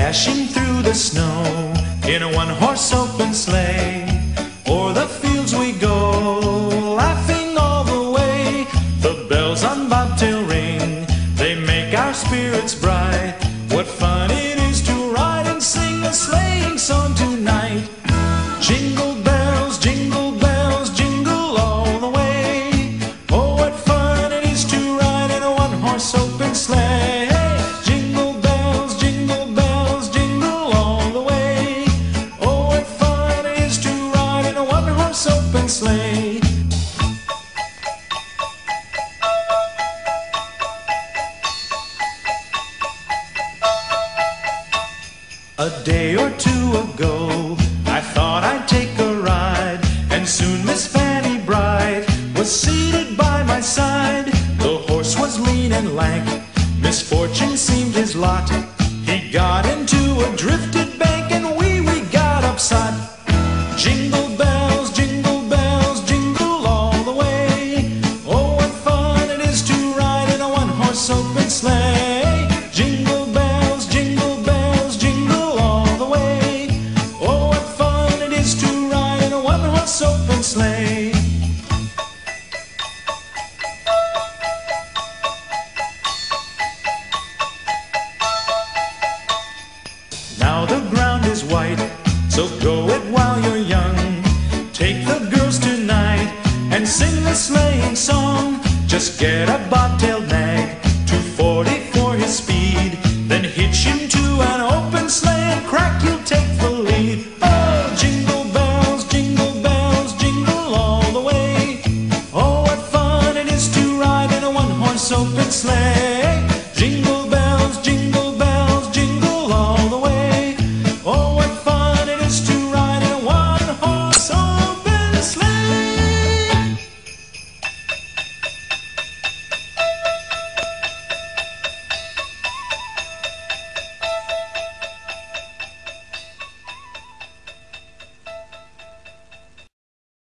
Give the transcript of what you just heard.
dashing through the snow in a one-horse open sleigh. O'er the fields we go, laughing all the way. The bells on bobtail ring, they make our spirits bright. What fun it is to ride and sing a sleighing song tonight. Jingle bells, jingle all the way. Oh, what fun it is to ride in a one-horse open sleigh. Jingle bells, jingle all the way. Oh, what fun it is to ride in a one-horse open sleigh. A day or two ago, I thought I'd take a ride, and soon Miss Fanny Bright was seated by my side. The horse was lean and lank, misfortune seemed his lot. He got into a drifted bank, and we got upset. Jingle bells, jingle all the way. Oh, what fun it is to ride in a one-horse open sleigh. Jingle bells, jingle all the way. Oh, what fun it is to ride in a one-horse open sleigh. Now the ground is white, so go it while you're young. Take the girls tonight and sing the sleighing song. Just get a bobtail